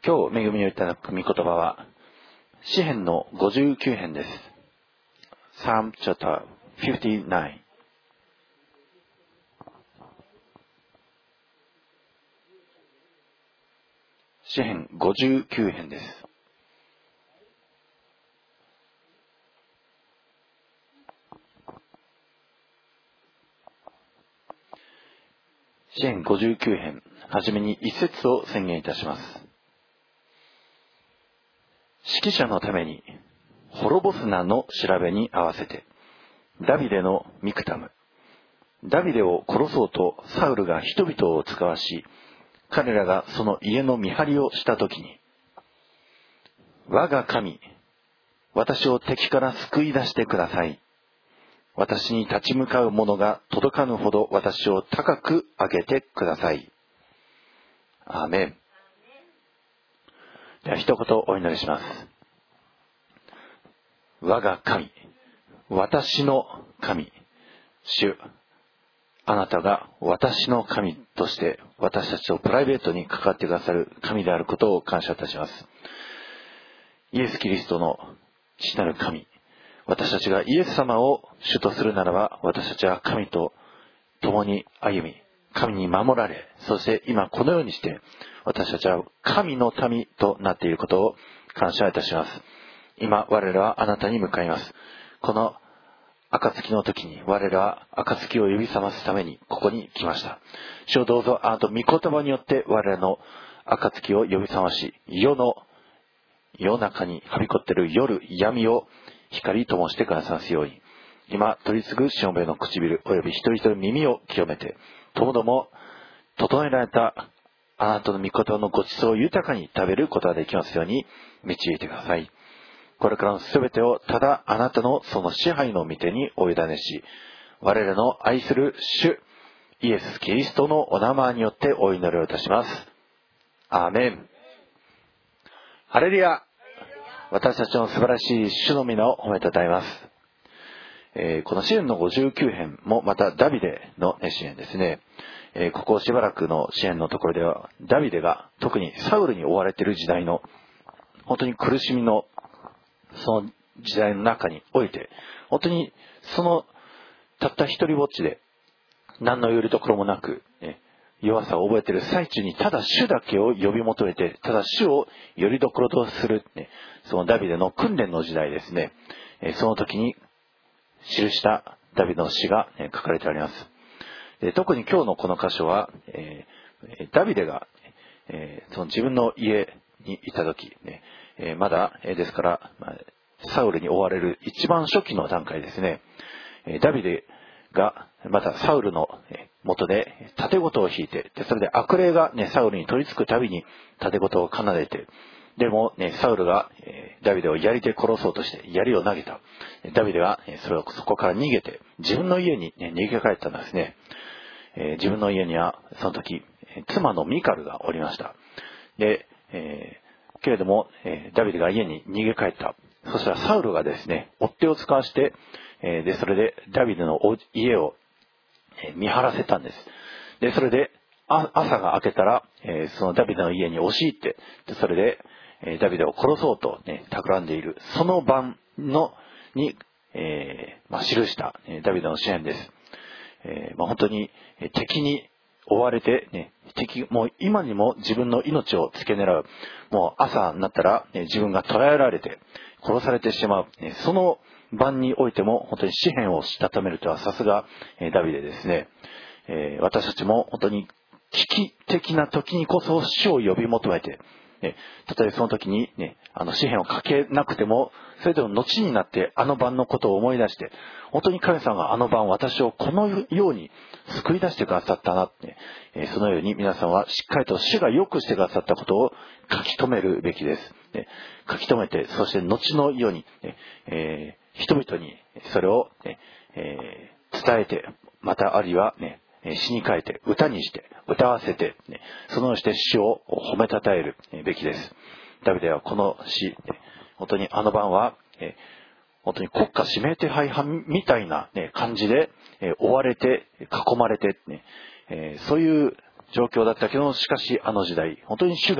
今日恵みをいただく御言葉は詩編の59編です。 Psalm chapter 59。詩編59編です。詩編59編、はじめに一節を宣言いたします。指揮者のために滅ぼすなの調べに合わせて、ダビデのミクタム。ダビデを殺そうとサウルが人々を使わし、彼らがその家の見張りをしたときに、我が神、私を敵から救い出してください。私に立ち向かう者が届かぬほど私を高く上げてください。アーメン。では一言お祈りします。我が神、私の神、主、あなたが私の神として私たちとプライベートに関わってくださる神であることを感謝いたします。イエス・キリストの父なる神、私たちがイエス様を主とするならば、私たちは神と共に歩み、神に守られ、そして今このようにして私たちは神の民となっていることを感謝いたします。今我らはあなたに向かいます。この暁の時に我らは暁を呼び覚ますためにここに来ました。主をどうぞあなたの御言葉によって我らの暁を呼び覚まし、夜中にはびこっている夜闇を光灯してくださすように、今取り次ぐしもべの唇および一人一人耳を清めて、ともども整えられたあなたの御言葉のごちそうを豊かに食べることができますように導いてください。これからのすべてをただあなたのその支配の御手にお委ねし、我らの愛する主イエス・キリストのお名前によってお祈りをいたします。アーメン。ハレルヤ。私たちの素晴らしい主の皆を褒めたたえます。この詩編の59編もまたダビデの詩編ですね。ここしばらくの詩編のところではダビデが特にサウルに追われている時代の本当に苦しみのその時代の中において、本当にそのたった一人ぼっちで何のよりどころもなく、弱さを覚えている最中にただ主だけを呼び求めて、ただ主をよりどころとする、そのダビデの訓練の時代ですね。その時に記したダビデの詩が書かれてあります。特に今日のこの箇所は、ダビデがその自分の家にいた時、まだですから、サウルに追われる一番初期の段階ですね。ダビデがまたサウルの元で盾事を引いて、それで悪霊が、サウルに取り付くたびに盾事を奏でて、でも、サウルがダビデを槍で殺そうとして槍を投げた。ダビデはそこから逃げて自分の家に、逃げ帰ったんですね。自分の家にはその時妻のミカルがおりました。で、けれども、ダビデが家に逃げ帰った。そしたらサウルがですね、追っ手を使わして、でそれでダビデの家を見張らせたんです。でそれで朝が明けたら、そのダビデの家に押し入って、でそれでダビデを殺そうと、企んでいるその晩に、記したダビデの詩編です。本当に敵に追われて、敵もう今にも自分の命を付け狙う。もう朝になったら、自分が捕らえられて殺されてしまう。その晩においても本当に詩篇をしたためるとはさすがダビデですね。私たちも本当に危機的な時にこそ主を呼び求めて、たとえその時に詩篇を書けなくても、それでも後になってあの晩のことを思い出して、本当に神様があの晩私をこのように救い出してくださったなって、そのように皆さんはしっかりと主が良くしてくださったことを書き留めるべきです。書き留めて、そして後のように、人々にそれを、伝えて、またあるいは詩に変えて歌にして歌わせて、そのようにして主を褒めたたえるべきです。ダビデはこの詩、本当にあの晩は本当に国家指名手配犯みたいな感じで追われて囲まれて、そういう状況だったけど、しかしあの時代本当に主が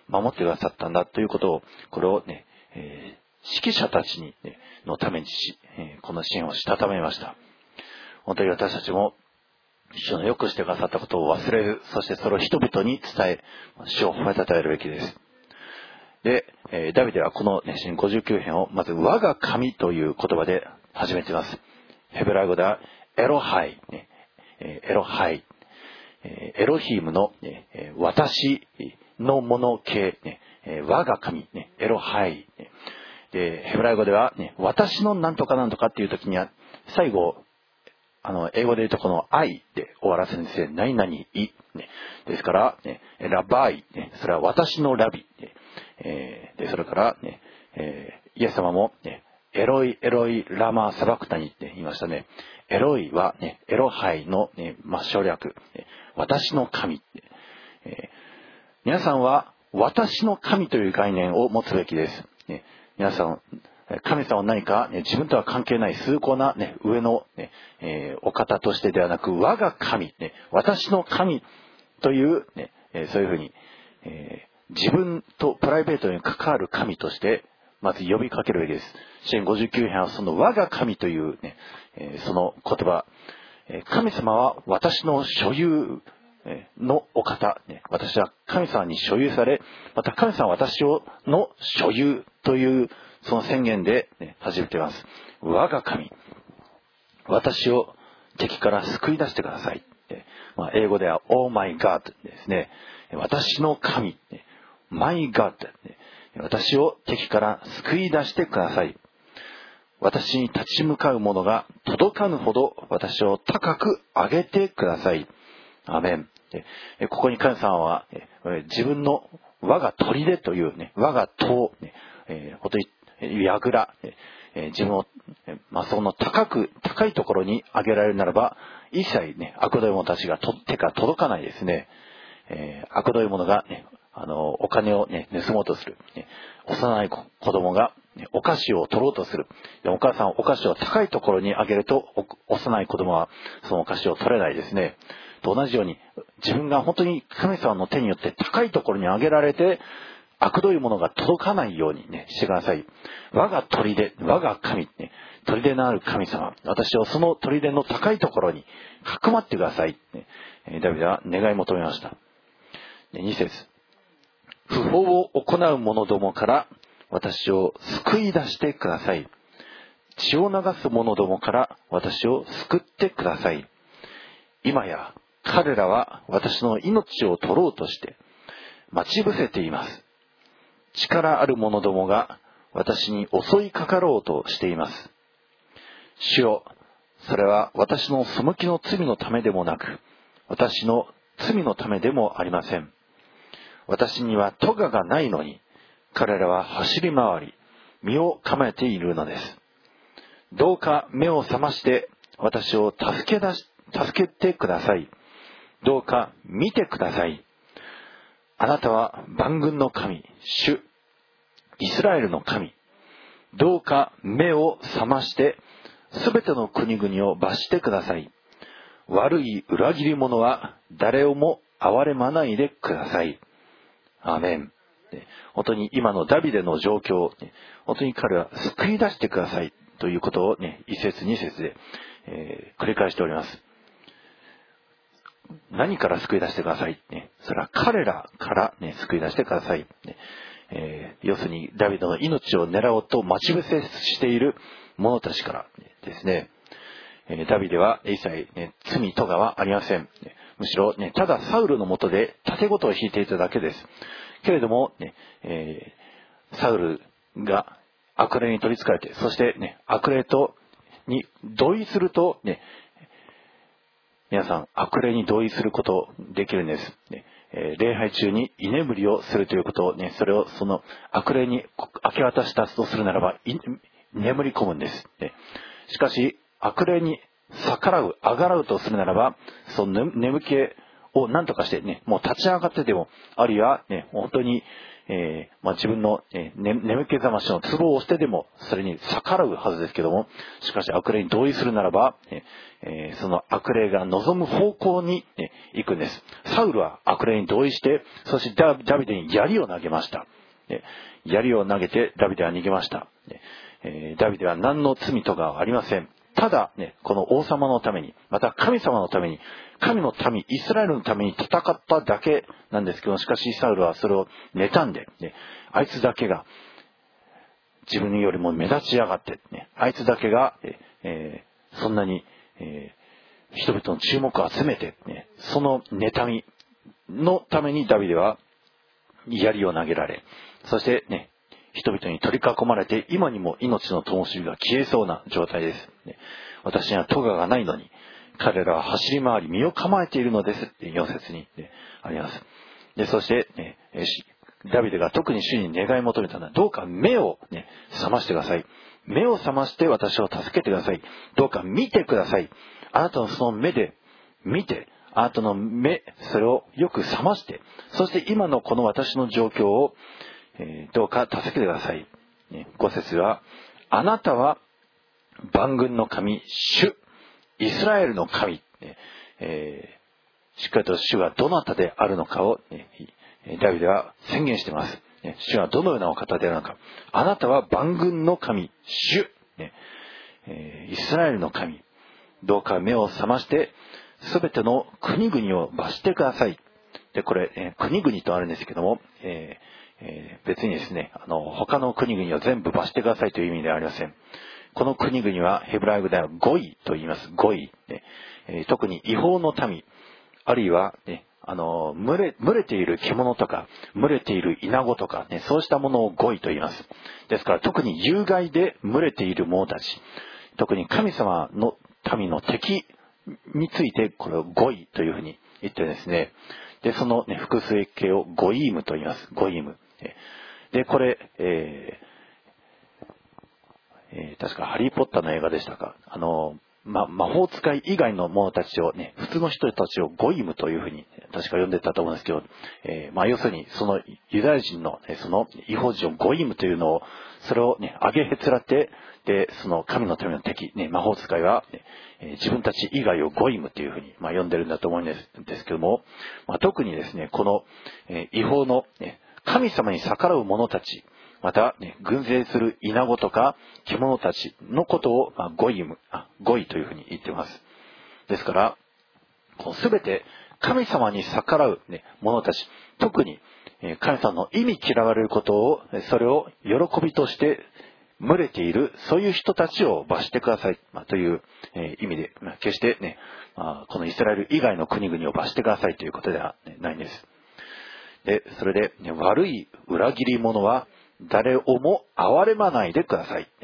守ってくださったんだということを、これをね、指揮者たちに、ね、のためにこの支援をしたためました。本当に私たちも主のよくしてくださったことを忘れず、そしてそれを人々に伝え、主を褒めたたえるべきです。で、ダビデはこの、ね、詩59編をまず我が神という言葉で始めています。ヘブライ語ではエロハイ、ね、エロハイ、エロヒームの、ね、私のもの系、ね、我が神、ね、エロハイ、ね、でヘブライ語では、ね、私のなんとかなんとかっていう時には最後英語で言うとこの I で終わらせるんですね。何々い、ね、ですから、ね、ラバイ、ね、それは私のラビ、ね、でそれから、ね、イエス様も、ね、エロイエロイラマサバクタニって言いましたね。エロイは、ね、エロハイの、ね、省略、ね、私の神、皆さんは私の神という概念を持つべきです、ね、皆さん神様は何か、ね、自分とは関係ない崇高な、ね、上の、ねお方としてではなく、我が神、ね、私の神という、ねそういうふうに、自分とプライベートに関わる神としてまず呼びかけるべきです。詩編59編はその我が神という、ねその言葉、神様は私の所有のお方、ね、私は神様に所有され、また神様は私の所有というその宣言で、ね、始めています。我が神、私を敵から救い出してください。英語では Oh my God ですね。私の神、My God、私を敵から救い出してください。私に立ち向かう者が届かぬほど私を高く上げてください。アメン。ここに神様は自分の我が砦というね、我が塔、本当に櫓、自分を、その高いところに上げられるならば、一切ね、悪どい者たちが手が届かないですね。悪どい者が、ね、お金を、ね、盗もうとする。幼い子供が、ね、お菓子を取ろうとする。でお母さんお菓子を高いところに上げると、幼い子供はそのお菓子を取れないですね。と同じように、自分が本当に神様の手によって高いところに上げられて、悪どいものが届かないようにね、してください。我が砦、我が神、ね、砦のある神様、私をその砦の高いところにかくまってください。ね、ダビデは願い求めました。2節、不法を行う者どもから私を救い出してください。血を流す者どもから私を救ってください。今や彼らは私の命を取ろうとして待ち伏せています。力ある者どもが私に襲いかかろうとしています。主よ、それは私の背きの罪のためでもなく、私の罪のためでもありません。私には咎がないのに、彼らは走り回り、身を構えているのです。どうか目を覚まして私を助けてください。どうか見てください。あなたは万軍の神、主、イスラエルの神。どうか目を覚まして、すべての国々を罰してください。悪い裏切り者は誰をも憐れまないでください。アーメン。本当に今のダビデの状況、本当に彼は救い出してくださいということをね、一節二節で、繰り返しております。何から救い出してください、ね、それは彼らから、ね、救い出してください、ね要するにダビデの命を狙おうと待ち伏せしている者たちからですね、ダビデは一切、ね、罪とかはありません。むしろ、ね、ただサウルの下で盾事を引いていただけです。けれども、ねサウルが悪霊に取り憑かれて、そして、ね、悪霊に同意すると、ね、皆さん悪霊に同意することできるんです。礼拝中に居眠りをするということを、ね、それをその悪霊に明け渡したとするならば眠り込むんです。しかし悪霊に逆らう、あがらうとするならば、その眠気を何とかしてね、もう立ち上がってでも、あるいはね、本当に、自分の、眠気覚ましのツボを押してでも、それに逆らうはずですけども、しかし悪霊に同意するならば、その悪霊が望む方向に、行くんです。サウルは悪霊に同意して、そしてダビデに槍を投げました。槍を投げてダビデは逃げました。ダビデは何の罪とかはありません。ただね、この王様のために、また神様のために、神の民、イスラエルのために戦っただけなんですけど、しかしサウルはそれを妬んで、あいつだけが自分よりも目立ちやがって、あいつだけが、そんなに、人々の注目を集めて、その妬みのためにダビデは槍を投げられ、そしてね、人々に取り囲まれて、今にも命の灯火が消えそうな状態です。私には咎がないのに、彼らは走り回り身を構えているのですって4節にあります。で、そして、ダビデが特に主に願い求めたのは、どうか目を、覚ましてください。目を覚まして私を助けてください。どうか見てください。あなたのその目で見て、あなたの目、それをよく覚まして、そして今のこの私の状況を、どうか助けてください。5節は、あなたは万軍の神、主、イスラエルの神、しっかりと主がどなたであるのかを、ダビデは宣言しています。主はどのようなお方であるのか。あなたは万軍の神、主、イスラエルの神。どうか目を覚まして、すべての国々を罰してください。で、これ、国々とあるんですけども、別にですね、他の国々を全部罰してくださいという意味ではありません。この国々はヘブライ語ではゴイと言います。ゴイ。特に違法の民、あるいは、群れている獣とか、群れているイナゴとか、そうしたものをゴイと言います。ですから特に有害で群れている者たち、特に神様の民の敵についてこれをゴイというふうに言ってですね、で、その、複数形をゴイームと言います。ゴイーム。で、これ、確かハリーポッターの映画でしたか。魔法使い以外の者たちをね、普通の人たちをゴイムというふうに確か呼んでたと思うんですけど、要するにそのユダヤ人の、その異邦人をゴイムというのを、それをね、上げへつらって、で、その神のための敵、魔法使いは、自分たち以外をゴイムというふうに、呼んでるんだと思うんですけども、特にですね、この、異邦の、神様に逆らう者たち、また、群生するイナゴとか獣たちのことを、ゴイというふうに言っています。ですから、すべて神様に逆らう、者たち、特に神様の意味嫌われることを、それを喜びとして群れている、そういう人たちを罰してください、という意味で、決してね、このイスラエル以外の国々を罰してくださいということではないんです。で、それで、悪い裏切り者は誰をも憐れまないでください。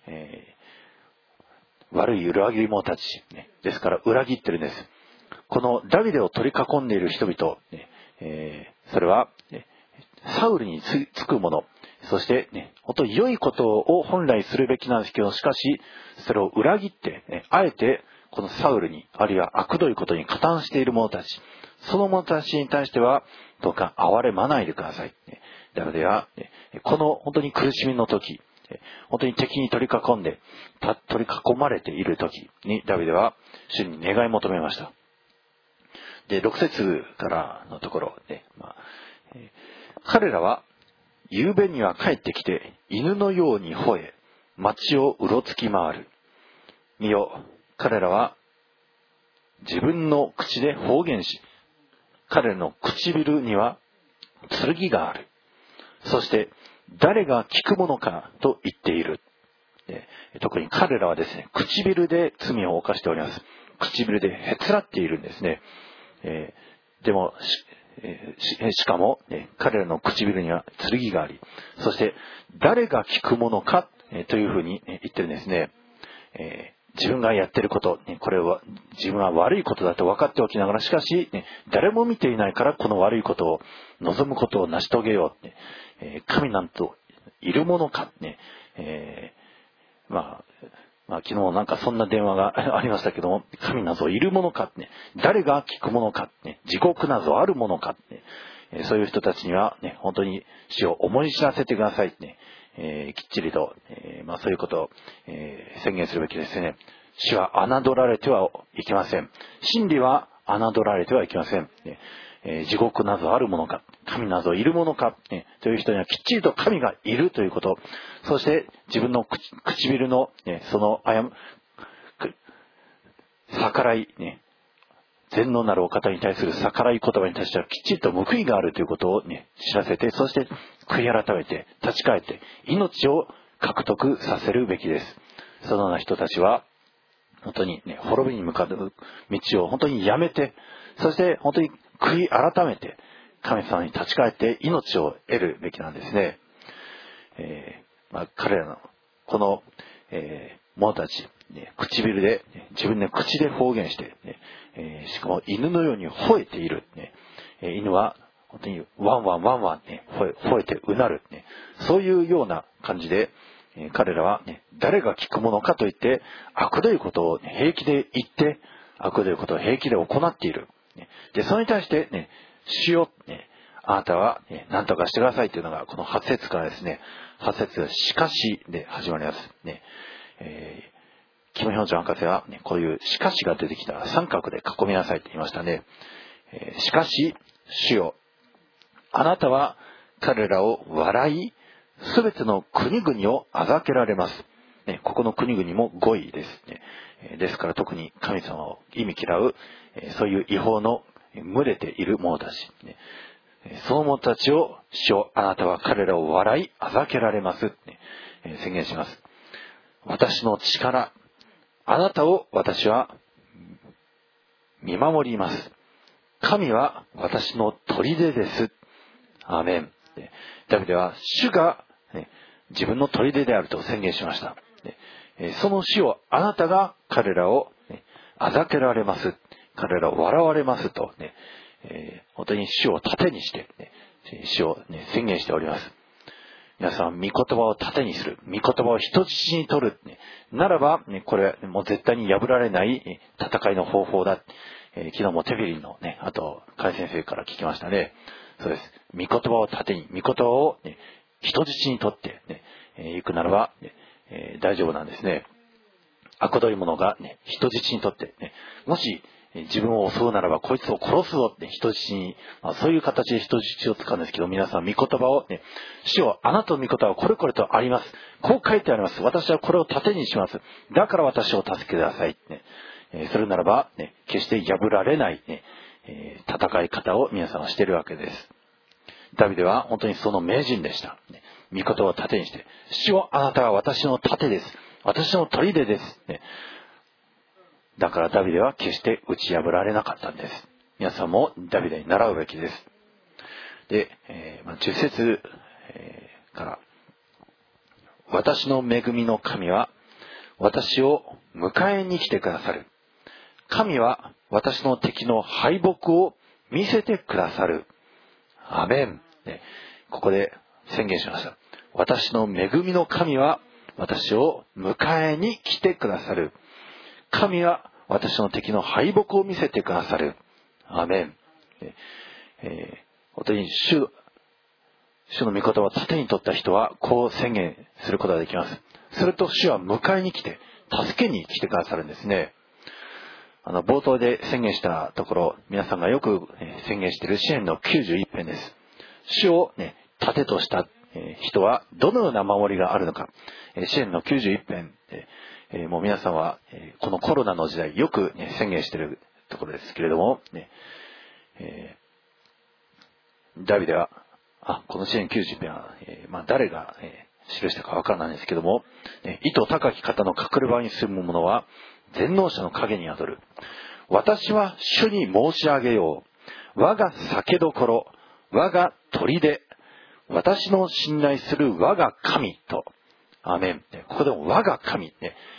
悪い裏切り者たち、ですから裏切ってるんです。このダビデを取り囲んでいる人々、それは、サウルにつく者、そして、本当に良いことを本来するべきなんですけど、しかし、それを裏切って、あえて、このサウルに、あるいは悪どいことに加担している者たち、その者たちに対しては、どうか憐れまないでください。ダビデは、この本当に苦しみの時、本当に敵に取り囲まれている時に、ダビデは主に願い求めました。で、6節からのところで、彼らは、夕べには帰ってきて、犬のように吠え、街をうろつき回る。見よ、彼らは、自分の口で方言し、彼らの唇には剣がある。そして、誰が聞くものかと言っている。特に彼らはですね、唇で罪を犯しております。唇でへつらっているんですね。でも、しかも、彼らの唇には剣があり、そして、誰が聞くものか、というふうに言ってるんですね。自分がやってること、これは自分は悪いことだと分かっておきながら、しかし、誰も見ていないからこの悪いことを望むことを成し遂げよう。神なんといるものか、 昨日なんかそんな電話がありましたけども、神などいるものかってね、誰が聞くものかってね、地獄などあるものかってね、そういう人たちにはね、本当に主を思い知らせてくださいってね、きっちりと、そういうことを、宣言するべきですね。主は侮られてはいけません。真理は侮られてはいけません。地獄などあるものか、神などいるものか、という人にはきっちりと神がいるということ、そして自分の唇の、その逆らい、全能なるお方に対する逆らい言葉に対してはきっちりと報いがあるということを、知らせて、そして悔い改めて立ち返って命を獲得させるべきです。そのような人たちは本当に滅びに向かう道を本当にやめて、そして本当に悔い改めて神様に立ち返って命を得るべきなんですね。彼らのこの、者たち、唇で自分で口で方言して、しかも犬のように吠えている、犬は本当にワンワンワンワン、吠えてうなる、そういうような感じで、彼らは、誰が聞くものかといって悪どいことを平気で言って悪どいことを平気で行っている。でそれに対して、主よ、あなたは、何とかしてくださいというのがこの8節からですね、8節しかしで始まります。キム・ヒョンジョン博士は、こういうしかしが出てきたら三角で囲みなさいと言いましたね。しかし主よ、あなたは彼らを笑い、すべての国々をあざけられます。ここの国々も語彙ですね。ですから特に神様を忌み嫌う、そういう違法の群れている者たち。その者たちを主よ、あなたは彼らを笑い、あざけられます。宣言します。私の力、あなたを私は見守ります。神は私の砦です。アーメン。ダビデは主が自分の砦であると宣言しました。その主をあなたが彼らをあざけられます。彼らを笑われますと、本当に主を盾にして、主を、宣言しております。皆さん、御言葉を盾にする。御言葉を人質に取る。ならば、これもう絶対に破られない戦いの方法だ。昨日もテフィリンのあと、甲斐先生から聞きましたね。そうです。御言葉を盾に、御言葉を、人質に取って、行くならば、大丈夫なんですね。悪どい者が、人質に取って、もし自分を襲うならばこいつを殺すぞって人質に、そういう形で人質を使うんですけど、皆さん御言葉を、主よ、あなたの御言葉はこれこれとあります。こう書いてあります。私はこれを盾にします。だから私を助けてください。それならば、決して破られない、戦い方を皆さんはしているわけです。ダビデは本当にその名人でした。御言葉を盾にして、主よ、あなたは私の盾です。私の砦です。だからダビデは決して打ち破られなかったんです。皆さんもダビデに習うべきです。で、10節から、私の恵みの神は私を迎えに来てくださる。神は私の敵の敗北を見せてくださる。アメン。ここで宣言しました。私の恵みの神は私を迎えに来てくださる。神は私の敵の敗北を見せてくださる。アーメン。本当に主の御言葉を盾に取った人はこう宣言することができます。すると主は迎えに来て助けに来てくださるんですね。冒頭で宣言したところ、皆さんがよく宣言している詩篇の91編です。主を盾とした人はどのような守りがあるのか。詩篇の91編で、もう皆さんはこのコロナの時代よく宣言しているところですけれども、ダビデは、この詩篇91編は、誰が記したかわからないんですけども、意図高き方の隠れ場に住む者は全能者の影に宿る。私は主に申し上げよう。我が酒どころ、我が砦、私の信頼する我が神と。アーメン。ここでも我が神、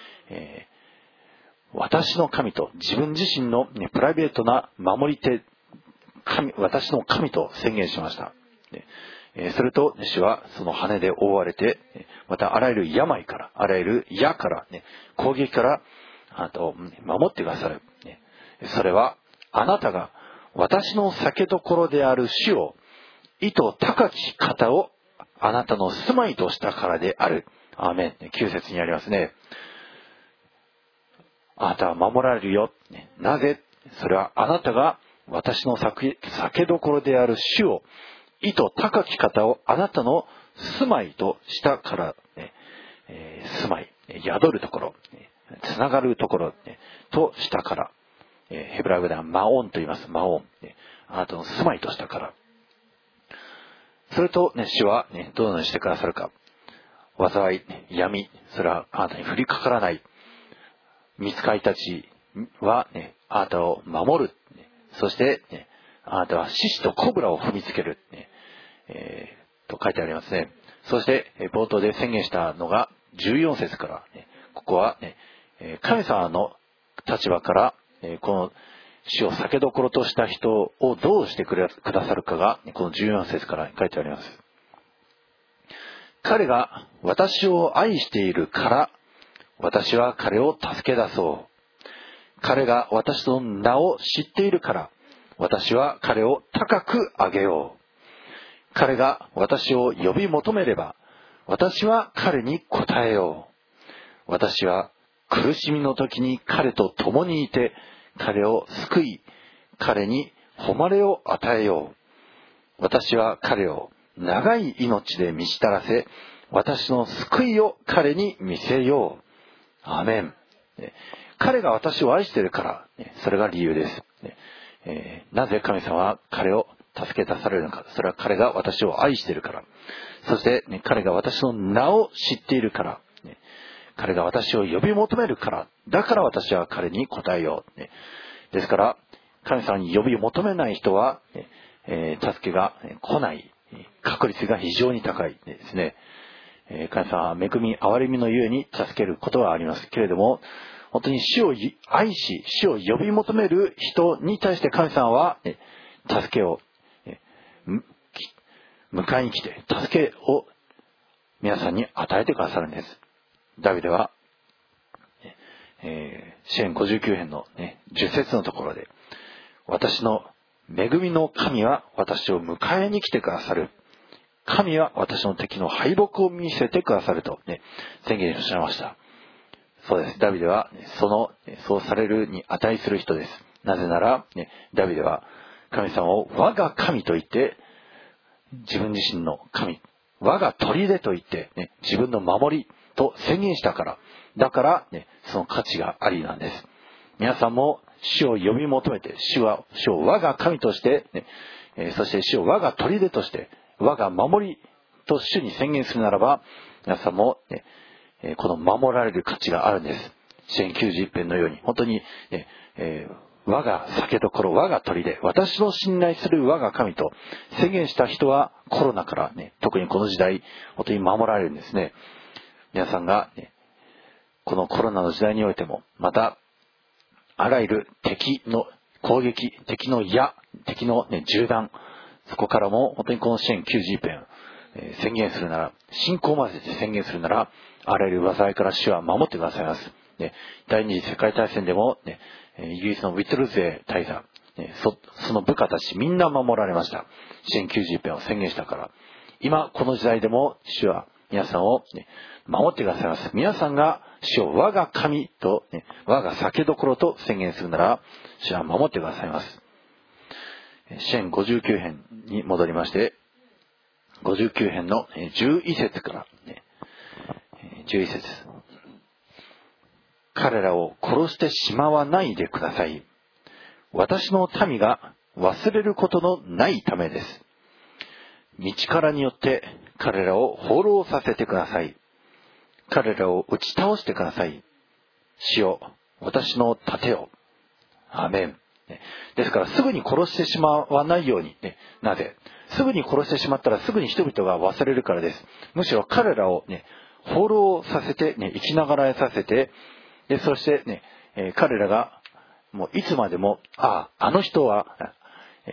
私の神と、自分自身の、プライベートな守り手、私の神と宣言しました。 すると、主はその羽で覆われて、またあらゆる病から、あらゆる矢から、攻撃から、守ってくださる。それは、あなたが私の酒どころである主を、意図高き方をあなたの住まいとしたからである。アーメン。9節にありますね。あなたは守られるよ。なぜ？それはあなたが私の酒どころである主を、意図高き方をあなたの住まいとしたから、住まい、宿るところ、つながるところ、としたから、ヘブライ語ではマオンと言います。マオン。あなたの住まいとしたから。それと、主は、どのようにしてくださるか。災い、闇、それはあなたに降りかからない。御使いたちは、あなたを守る。そして、あなたは獅子とコブラを踏みつける。と書いてありますね。そして、冒頭で宣言したのが14節から、ここは、神様の立場から、この主を酒どころとした人をどうしてくださるかが、この14節から書いてあります。彼が私を愛しているから、私は彼を助け出そう。彼が私の名を知っているから、私は彼を高く上げよう。彼が私を呼び求めれば、私は彼に答えよう。私は苦しみの時に彼と共にいて、彼を救い、彼に誉れを与えよう。私は彼を長い命で満ちたらせ、私の救いを彼に見せよう。アーメン。彼が私を愛しているから、それが理由です。なぜ神様は彼を助け出されるのか。それは彼が私を愛しているから。そして、彼が私の名を知っているから。彼が私を呼び求めるから。だから私は彼に答えよう。ですから、神様に呼び求めない人は、助けが来ない確率が非常に高いですね。神様は恵み、憐れみのゆえに助けることはありますけれども、本当に主を愛し、主を呼び求める人に対して神様は、助けを、迎えに来て、助けを皆さんに与えてくださるんです。ダビデは、詩編59編の、10節のところで、私の恵みの神は私を迎えに来てくださる。神は私の敵の敗北を見せてくださると、宣言をしました。そうです。ダビデは、そうされるに値する人です。なぜなら、ダビデは神様を我が神と言って、自分自身の神、我が砦と言って、自分の守りと宣言したから、だから、その価値がありなんです。皆さんも主を呼び求めて、主を我が神として、そして主を我が砦として、我が守りと主に宣言するならば、皆さんも、この守られる価値があるんです。詩編91編のように、本当に、我が酒どころ、我が砦、私の信頼する我が神と宣言した人はコロナから特にこの時代、本当に守られるんですね。皆さんが、このコロナの時代においても、また、あらゆる敵の攻撃、敵の矢、敵の、銃弾、そこからも本当にこの詩編91編、宣言するなら、信仰を交ぜて宣言するなら、あらゆる災いから主は守ってくださいます。第二次世界大戦でも、イギリスのウィットルゼ大佐、その部下たちみんな守られました。詩編91編を宣言したから。今、この時代でも主は皆さんを、守ってくださいます。皆さんが主を我が神と、我が酒どころと宣言するなら、主は守ってくださいます。詩編59編に戻りまして、59編の11節から、11節。彼らを殺してしまわないでください。私の民が忘れることのないためです。道からによって彼らを放浪させてください。彼らを打ち倒してください。主よ、私の盾を。アーメン。ですからすぐに殺してしまわないように、なぜすぐに殺してしまったらすぐに人々が忘れるからです。むしろ彼らを放浪させて、生きながらえさせて、そして彼らがもういつまでも、あの人は、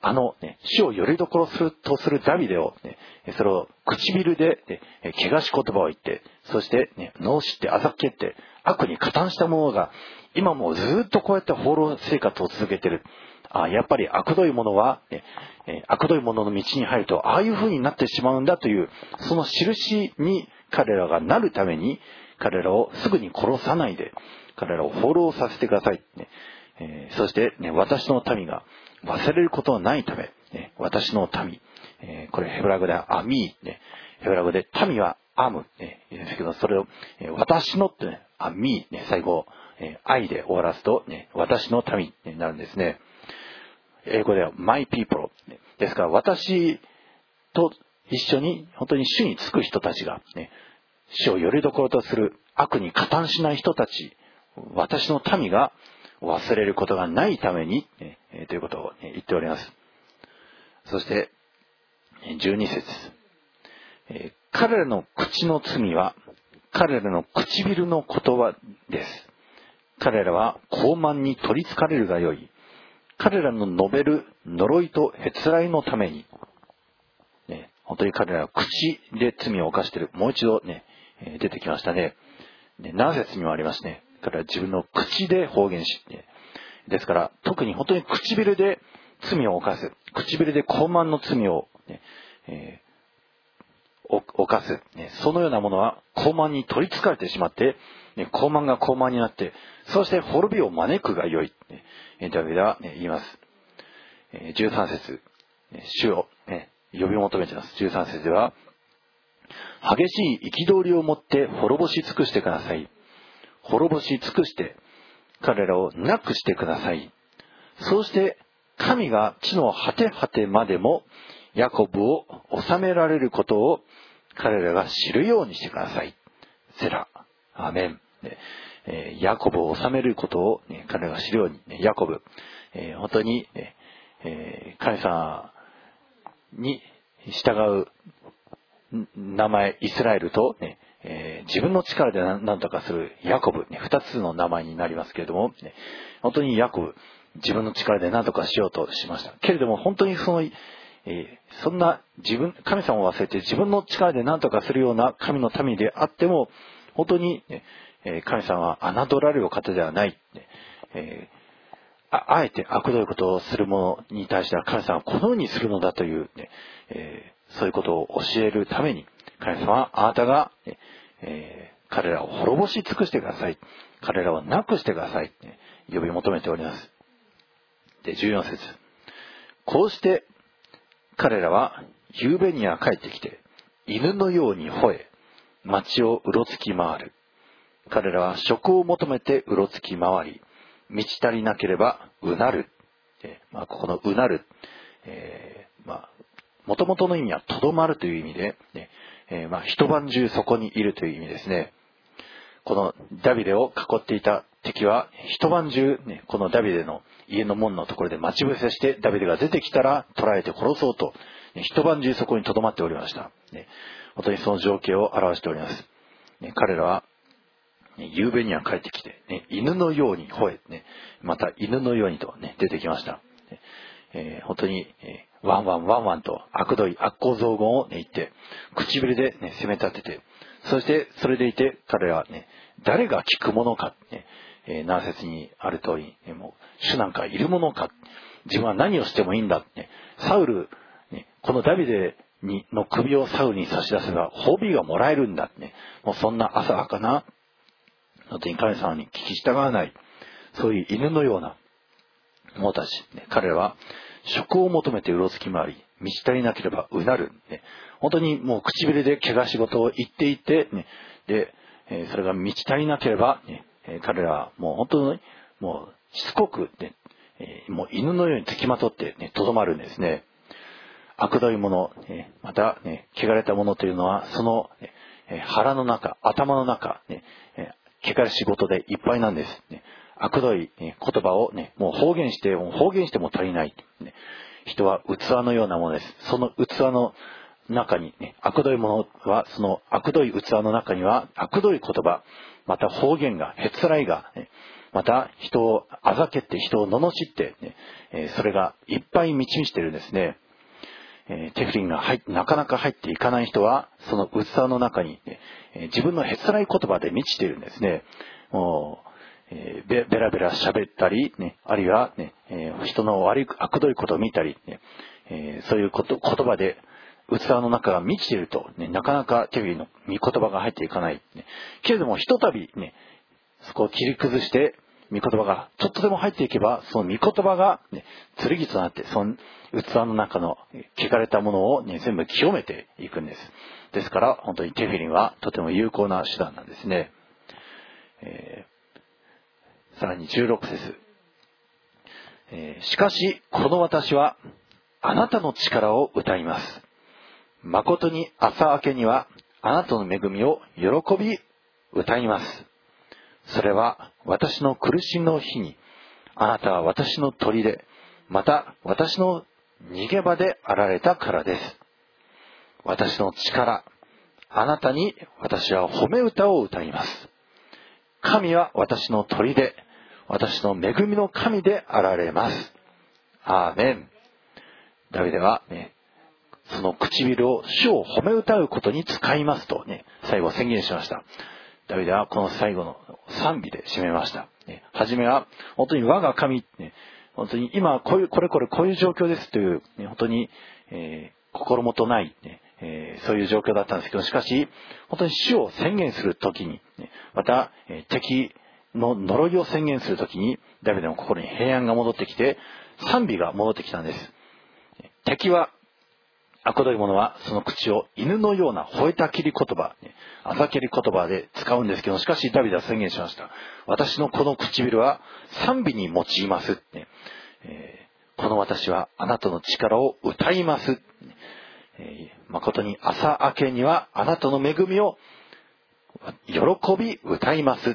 主をよりどころとするダビデを、それを唇で、汚し言葉を言って、そして、罵ってあざけって悪に加担した者が今もずっとこうやって放浪生活を続けている。やっぱり悪どい者は、悪どい者の道に入るとああいう風になってしまうんだという、その印に彼らがなるために、彼らをすぐに殺さないで彼らを放浪させてください。そして、私の民が忘れることのないため、私の民、これヘブラ語ではアミー、ヘブラ語で民はアム、言うんですけど、それを、私のって、アミー、最後、愛で終わらすと、私の民になるんですね。英語では my people。ですから私と一緒に本当に主につく人たちが、主をよりどころとする悪に加担しない人たち、私の民が忘れることがないために、ということを、言っております。そして12節、彼らの口の罪は彼らの唇の言葉です。彼らは傲慢に取りつかれるがよい。彼らの述べる呪いとへつらいのために、本当に彼らは口で罪を犯している。もう一度出てきましたね。7節にもありますね。彼らは自分の口で方言し、ですから特に本当に唇で罪を犯す、唇で傲慢の罪を、犯す、そのようなものは傲慢に取りつかれてしまって、傲慢が傲慢になって、そして滅びを招くがよい、ダビデは言います。13節、主を呼び求めています。13節では、激しい憤りをもって滅ぼし尽くしてください。滅ぼし尽くして彼らをなくしてください。そうして神が地の果て果てまでもヤコブを治められることを彼らが知るようにしてください。セラ、アーメン。ヤコブを治めることを彼らが知るように、ヤコブ、本当に神様に従う名前イスラエルと、自分の力で何とかするヤコブ、2つの名前になりますけれども、本当にヤコブ、自分の力で何とかしようとしました。けれども本当にそんな神様を忘れて自分の力で何とかするような神の民であっても、本当に神様は侮られる方ではない。あえて悪どいことをする者に対しては神様はこのようにするのだという、そういうことを教えるために、神様はあなたが、彼らを滅ぼし尽くしてください。彼らをなくしてください。呼び求めております。で、14節。こうして彼らは夕べには帰ってきて、犬のように吠え、町をうろつき回る。彼らは食を求めてうろつき回り、満ち足りなければうなる。ここのうなる、元々の意味はとどまるという意味で、一晩中そこにいるという意味ですね。このダビデを囲っていた敵は一晩中、このダビデの家の門のところで待ち伏せして、ダビデが出てきたら捕らえて殺そうと、一晩中そこにとどまっておりました。本当にその情景を表しております。彼らは夕べには帰ってきて、犬のように吠え、また犬のようにと、出てきました。本当に、ワンワンワンワンと悪どい悪行雑言を言って、唇で、責め立てて、そしてそれでいて彼らは誰が聞くものか、何節にある通り、もう主なんかいるものか、自分は何をしてもいいんだ、サウル、このダビデの首をサウルに差し出せば褒美がもらえるんだ、もうそんな浅はかな、本当に神様に聞き従わない、そういう犬のような者たち、彼らは食を求めてうろつき回り、満ち足りなければうなる、本当にもう唇で汚し事を言っていて、で、それが満ち足りなければ、彼らはもう本当にもうしつこく、もう犬のようにつきまとってとどまるんですね。悪どいもの、また、汚れたものというのはその腹の中、頭の中、汚し事でいっぱいなんです。悪どい言葉をもう方言しても足りない。人は器のようなものです。その器の中に、悪どいものは、その悪どい器の中には悪どい言葉、また方言が、へつらいが、 また人をあざけって人を罵って、ね、それがいっぱい満ち満ちているんですね。テフリンがなかなか入っていかない人は、その器の中に、ね、自分のへつらい言葉で満ちているんですね。もうベラベラ喋ったり、ね、あるいは、ね、人の悪どいことを見たり、ね、そういう言葉で器の中が満ちていると、ね、なかなかテフリンの御言葉が入っていかない。ね、けれどもひとたび、ね、そこを切り崩して御言葉がちょっとでも入っていけば、その御言葉が、ね、剣となってその器の中の汚れたものを、ね、全部清めていくんです。ですから本当にテフィリンはとても有効な手段なんですね。さらに16節、しかしこの私はあなたの力を歌います。誠に朝明けにはあなたの恵みを喜び歌います。それは私の苦しみの日にあなたは私の砦、また私の逃げ場であられたからです。私の力、あなたに私は褒め歌を歌います。神は私の砦、私の恵みの神であられます。アーメン。ダビデはね、その唇を主を褒め歌うことに使いますとね、最後宣言しました。ダビデはこの最後の賛美で締めました。はじめは本当に我が神、本当に今これこういう状況ですという、本当に、心もとない、そういう状況だったんですけど、しかし本当に主を宣言するときに、また、敵の呪いを宣言するときにダビデの心に平安が戻ってきて賛美が戻ってきたんです。敵は悪どい者はその口を犬のような吠えたきり言葉、あざけり言葉で使うんですけど、しかしダビデは宣言しました。私のこの唇は賛美に用います。この私はあなたの力を歌います。誠に朝明けにはあなたの恵みを喜び歌います。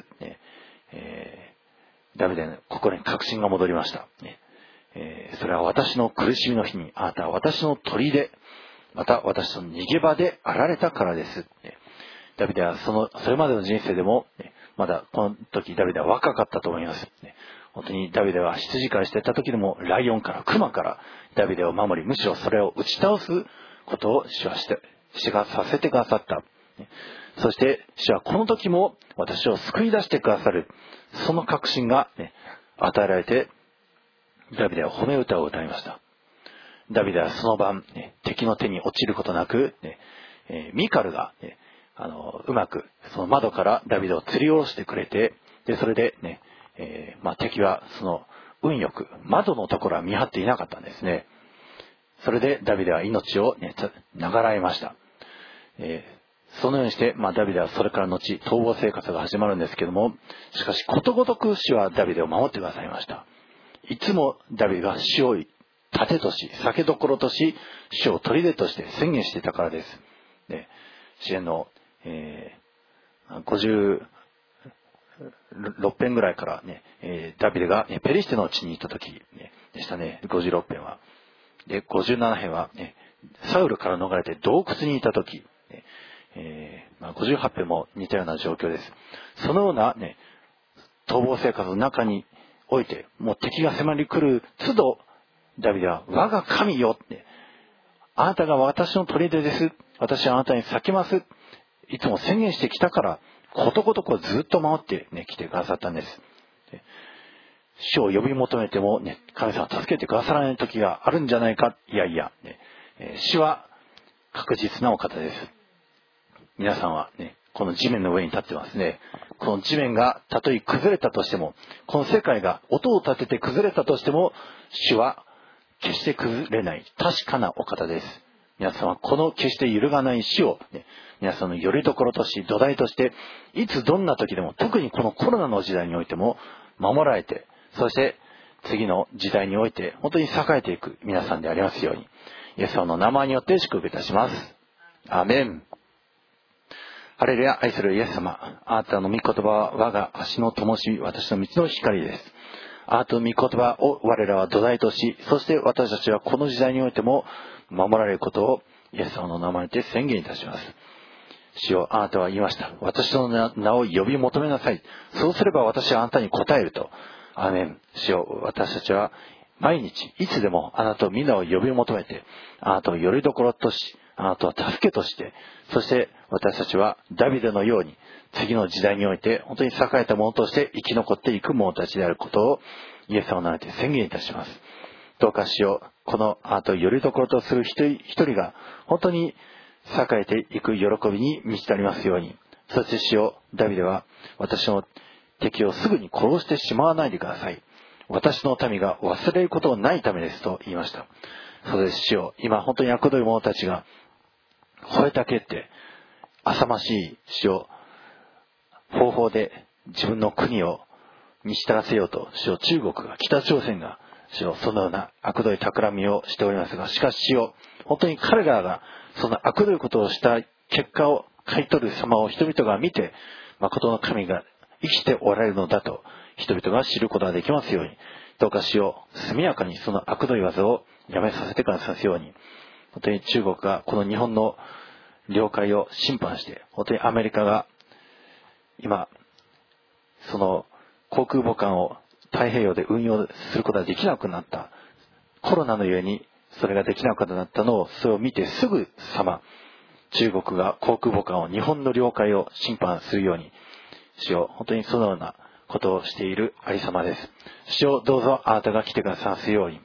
ダビデの心に確信が戻りました。それは私の苦しみの日にあなたは私の砦、また私の逃げ場であられたからです。ダビデはそれまでの人生でも、まだこの時ダビデは若かったと思います。本当にダビデは羊飼いしていた時でもライオンから熊からダビデを守り、むしろそれを打ち倒すことを主がさせてくださった。そして主はこの時も私を救い出してくださる、その確信が、与えられて、ダビデは褒め歌を歌いました。ダビデはその晩、敵の手に落ちることなく、ミカルが、うまくその窓からダビデを吊り下ろしてくれて、でそれで、敵はその運よく窓のところは見張っていなかったんですね。それでダビデは命を、長らえました。そのようにして、ダビデはそれから後逃亡生活が始まるんですけども、しかしことごとく主はダビデを守ってくださいました。いつもダビデが主を盾とし、酒どころとし、主を砦として宣言していたからです。詩篇の、56編ぐらいからね、ダビデがペリシテの地に行った時、でしたね、56編は。で、57編は、サウルから逃れて洞窟にいた時、58編も似たような状況です。そのような、逃亡生活の中において、もう敵が迫り来る都度、ダビデは我が神よって、あなたが私の砦です。私はあなたに避けます。いつも宣言してきたから、ことごとくずっと守って来てくださったんです。主を呼び求めても、神様を助けてくださらない時があるんじゃないか。いやいや、主は確実なお方です。皆さんはこの地面の上に立ってますね。この地面がたとえ崩れたとしても、この世界が音を立てて崩れたとしても、主は決して崩れない確かなお方です。皆さんはこの決して揺るがない主を、皆さんの拠り所とし土台として、いつどんな時でも、特にこのコロナの時代においても守られて、そして次の時代において本当に栄えていく皆さんでありますように、イエス様の名前によって祝福いたします。アーメン。ハレルヤ。愛するイエス様、あなたの御言葉は我が足の灯し、私の道の光です。あなたの御言葉を我らは土台とし、そして私たちはこの時代においても守られることをイエス様の名前で宣言いたします。 主よ、あなたは言いました。私の名を呼び求めなさい。そうすれば私はあなたに答えると。アーメン。主よ、私たちは毎日、いつでもあなたを皆を呼び求めて、あなたをよりどころとし、あなたを助けとして、そして私たちはダビデのように、次の時代において本当に栄えた者として生き残っていく者たちであることを、イエス様の名で宣言いたします。どうか主よ、このあなたをよりどころとする一人一人が、本当に栄えていく喜びに満ちてありますように。そして主よ、ダビデは私の敵をすぐに殺してしまわないでください。私の民が忘れることのないためですと言いました。そうです。主よ、今本当に悪どい者たちが吠えたけって浅ましい主よ、方法で自分の国を見従わせようと、主よ、中国が、北朝鮮が主よ、そのような悪どい企みをしておりますが、しかし主よ、本当に彼らがその悪どいことをした結果を買い取る様を人々が見て、誠の神が生きておられるのだと人々が知ることができますように、どうか主よ、速やかにその悪どい技をやめさせてくださいますように。本当に中国がこの日本の領海を侵犯して、本当にアメリカが今その航空母艦を太平洋で運用することができなくなった。コロナのゆえにそれができなくなったのを、それを見てすぐさま、中国が航空母艦を日本の領海を侵犯するように、主よ、本当にそのようなことをしているありさまです。主よ、どうぞあなたが来てくださるように、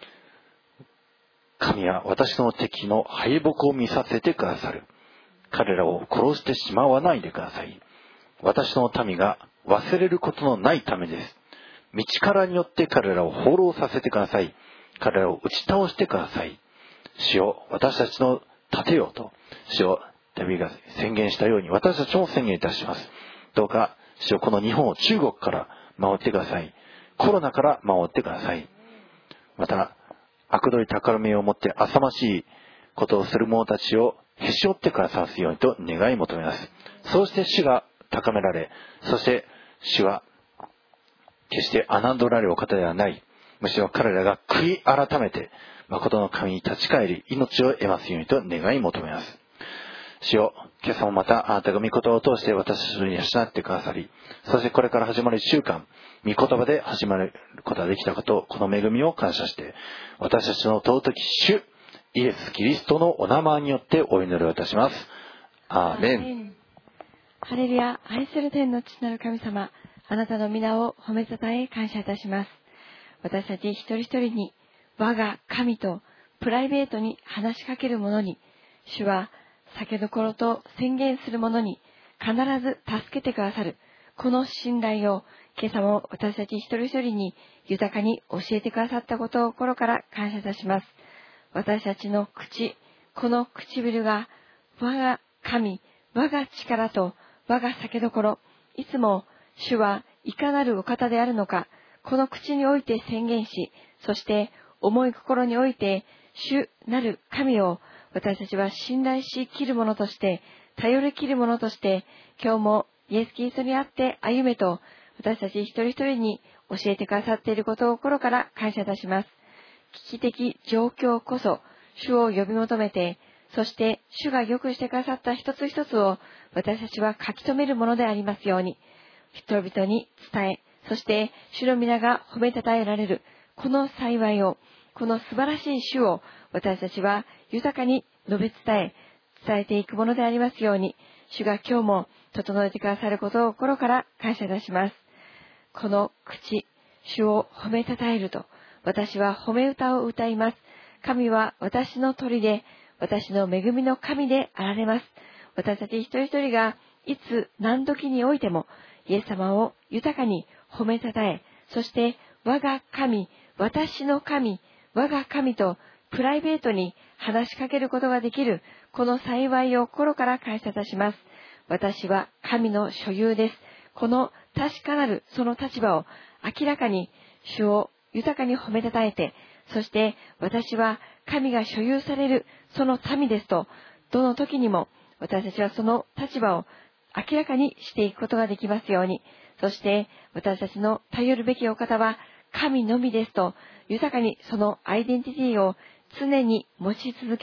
神は私の敵の敗北を見させてくださる。彼らを殺してしまわないでください。私の民が忘れることのないためです。道からによって彼らを放浪させてください。彼らを打ち倒してください。主よ、私たちの盾よと、主よ、ダビデが宣言したように、私たちも宣言いたします。どうか、主よ、この日本を中国から守ってください。コロナから守ってください。また、悪どい宝目を持って浅ましいことをする者たちをへし折ってくださるようにと願い求めます。そうして主が高められ、そして主は決して侮られるお方ではない。むしろ彼らが悔い改めて誠の神に立ち返り、命を得ますようにと願い求めます。主よ、今朝もまたあなたが御言葉を通して私たちに養ってくださり、そしてこれから始まる1週間、御言葉で始まることができたこと、この恵みを感謝して、私たちの尊き主イエス・キリストのお名前によってお祈りをいたします。アーメン。 ハレルヤ。愛する天の父なる神様、あなたの皆を褒めたたえ感謝いたします。私たち一人一人に我が神とプライベートに話しかける者に、主は酒どころと宣言する者に必ず助けてくださる。この信頼を今朝も私たち一人一人に豊かに教えてくださったことを心から感謝いたします。私たちの口、この唇が我が神、我が力と我が酒どころ、いつも主はいかなるお方であるのか、この口において宣言し、そして思い心において主なる神を私たちは信頼しきるものとして、頼りきるものとして、今日もイエス・キリストにあって歩めと私たち一人一人に教えてくださっていることを心から感謝いたします。危機的状況こそ主を呼び求めて、そして主が良くしてくださった一つ一つを私たちは書き留めるものでありますように、人々に伝え、そして主の皆が褒めたたえられるこの幸いを、この素晴らしい主を私たちは豊かに述べ伝えていくものでありますように、主が今日も整えてくださることを心から感謝いたします。この口、主を褒めたたえると、私は褒め歌を歌います。神は私の砦、私の恵みの神であられます。私たち一人一人がいつ何時においてもイエス様を豊かに褒めたたえ、そして我が神、私の神、我が神とプライベートに話しかけることができるこの幸いを心から感謝いたします。私は神の所有です。この確かなるその立場を明らかに主を豊かに褒めたたえて、そして私は神が所有されるその民ですと、どの時にも私たちはその立場を明らかにしていくことができますように、そして私たちの頼るべきお方は神のみですと、豊かにそのアイデンティティを常に持ち続け、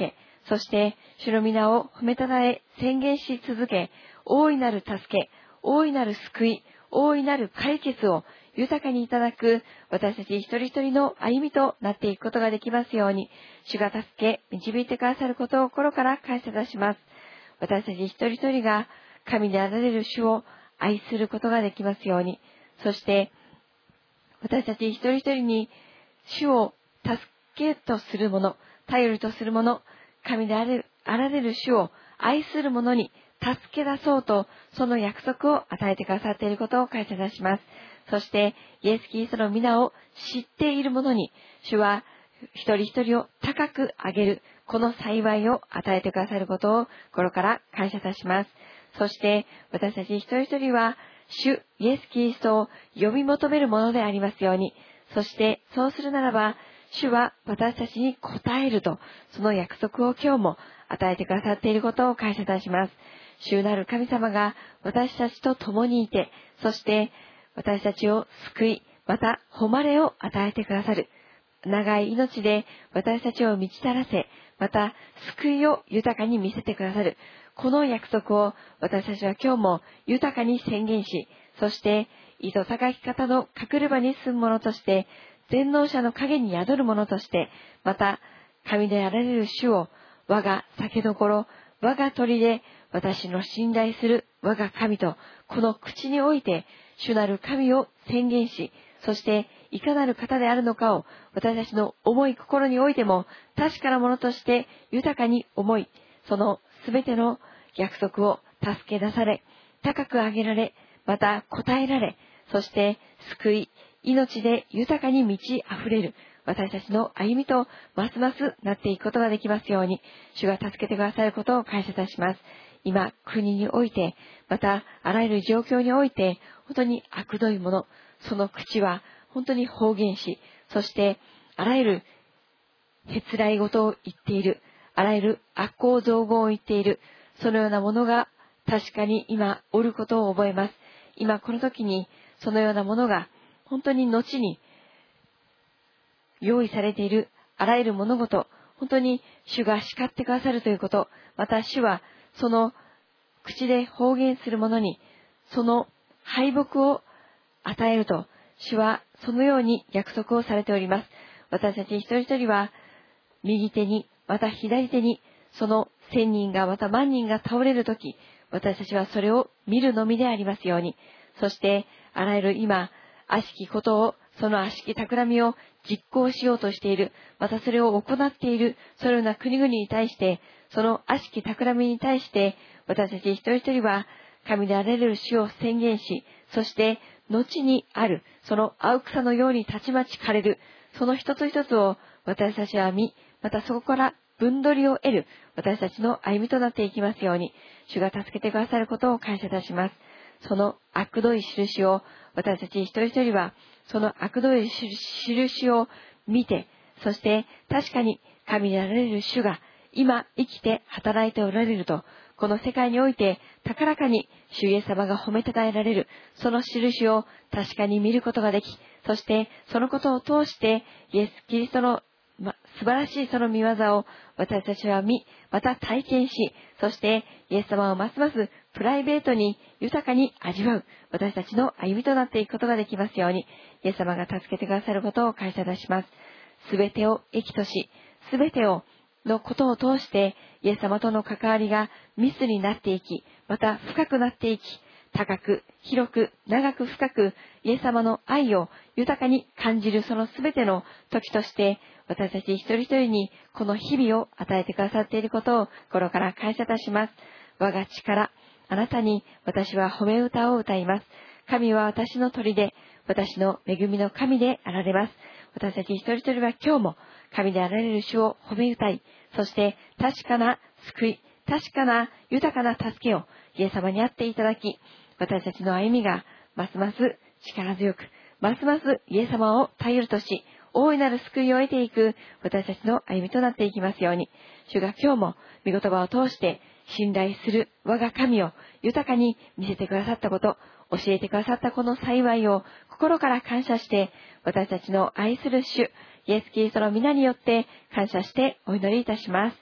そして主の皆を褒めたたえ宣言し続け、大いなる助け、大いなる救い、大いなる解決を豊かにいただく私たち一人一人の歩みとなっていくことができますように、主が助け、導いてくださることを心から感謝いたします。私たち一人一人が神であられる主を愛することができますように、そして私たち一人一人に主を助けとするもの、頼りとするもの、神であられる主を愛する者に助け出そうと、その約束を与えてくださっていることを感謝いたします。そして、イエス・キリストの皆を知っている者に、主は一人一人を高く上げる、この幸いを与えてくださることを心から感謝いたします。そして、私たち一人一人は、主イエス・キリストを呼び求めるものでありますように、そして、そうするならば、主は私たちに応えると、その約束を今日も与えてくださっていることを感謝いたします。主なる神様が私たちと共にいて、そして私たちを救い、また誉れを与えてくださる。長い命で私たちを満ち足らせ、また救いを豊かに見せてくださる。この約束を私たちは今日も豊かに宣言し、そして糸高き方の隠れ場に住む者として、全能者の影に宿る者として、また神であられる主を我が酒どころ、我が砦、私の信頼する我が神と、この口において主なる神を宣言し、そしていかなる方であるのかを私たちの思い心においても確かなものとして豊かに思い、そのすべての約束を助け出され、高く上げられ、また答えられ、そして救い、命で豊かに満ち溢れる私たちの歩みとますますなっていくことができますように、主が助けてくださることを感謝いたします。今、国において、またあらゆる状況において、本当に悪どいもの、その口は本当に方言し、そしてあらゆるへつらい事を言っている、あらゆる悪行造語を言っている、そのようなものが確かに今おることを覚えます。今この時にそのようなものが本当に後に用意されているあらゆる物事、本当に主が叱ってくださるということ、また主はその口で方言する者にその敗北を与えると、主はそのように約束をされております。私たち一人一人は右手にまた左手にその1000人がまた万人が倒れるとき、私たちはそれを見るのみでありますように、そしてあらゆる今悪しきことを、その悪しき企みを実行しようとしている、またそれを行っているそのような国々に対して、その悪しき企みに対して私たち一人一人は神であられる主を宣言し、そして後にあるその青草のようにたちまち枯れるその一つ一つを私たちは見、またそこから分取りを得る私たちの歩みとなっていきますように、主が助けてくださることを感謝いたします。その悪どい印を私たち一人一人はその悪どい印を見て、そして確かに神であられる主が今生きて働いておられると、この世界において高らかに主イエス様が褒めたたえられるその印を確かに見ることができ、そしてそのことを通してイエス・キリストの素晴らしいその御業を私たちは見、また体験し、そしてイエス様をますますプライベートに豊かに味わう私たちの歩みとなっていくことができますように、イエス様が助けてくださることを感謝いたします。すべてを益とし、すべてのことを通してイエス様との関わりが密になっていき、また深くなっていき、高く広く長く深くイエス様の愛を豊かに感じるそのすべての時として、私たち一人一人にこの日々を与えてくださっていることを心から感謝いたします。我が力、あなたに私は褒め歌を歌います。神は私の砦、私の恵みの神であられます。私たち一人一人は今日も神であられる主を褒め歌い、そして確かな救い、確かな豊かな助けをイエス様にあっていただき、私たちの歩みがますます力強く、ますますイエス様を頼るとし、大いなる救いを得ていく私たちの歩みとなっていきますように、主が今日も御言葉を通して信頼する我が神を豊かに見せてくださったこと、教えてくださったこの幸いを心から感謝して、私たちの愛する主イエス・キリストの皆によって感謝してお祈りいたします。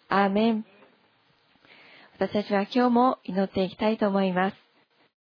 アーメン。私たちは今日も祈っていきたいと思います。